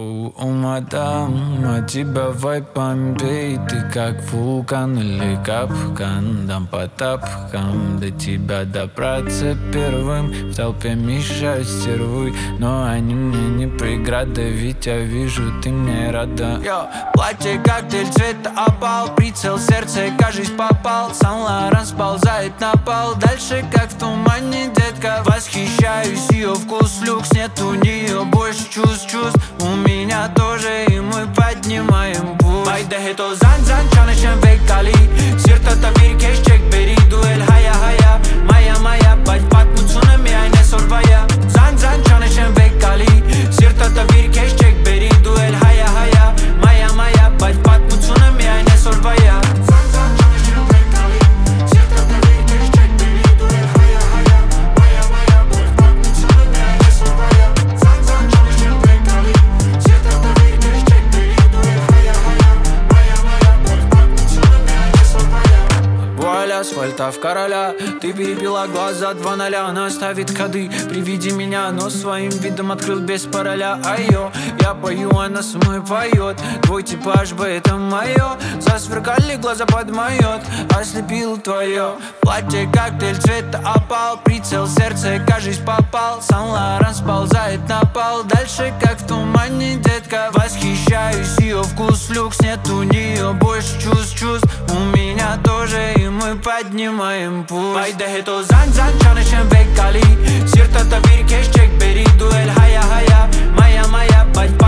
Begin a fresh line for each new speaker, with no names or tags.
О, мадам, от тебя вайп бомбей. Ты как вулкан или капкан. Дам по тапкам до тебя добраться первым. В толпе мешают стервы, но они мне не преграда. Ведь я вижу, ты мне рада. Платье коктейль цвета опал. Прицел сердце, кажись, попал. Сан-Лоран сползает на пол. Дальше как в тумане, детка. Восхищаюсь ее вкус, люкс. Нет у нее больше чувств. У меня тоже, и мы поднимаем путь. Haydi heto zan zan çalışan bekali. Sirtata bir keşçek beri. Duel haya haya. Maya maya. Bat mutsuna mi ayne sorvaya. Zan zan çalışan bekali. Sirtata bir keşçek beri. Duel haya haya. Maya maya. Bat mutsuna mi ayne sorvaya. Асфальта в короля. Ты перепила глаза 2:0. Она ставит ходы при виде меня, но своим видом открыл без пароля. Айо, я пою, она со мной поет. Твой типаж бы это мое. Засверкали глаза, подмоет. Ослепил твое платье, коктейль цвета опал. Прицел сердце, кажись, попал. Сан-Лоран сползает на пол. Дальше как в тумане, детка. Восхищаюсь ее вкус, люкс. Нет у нее больше чувств. У меня тоже, и мы поднимаем путь. Haydi heto zan zan çalışan bekali. Sirtata bir keşçek beri. Duel haya haya. Maya maya.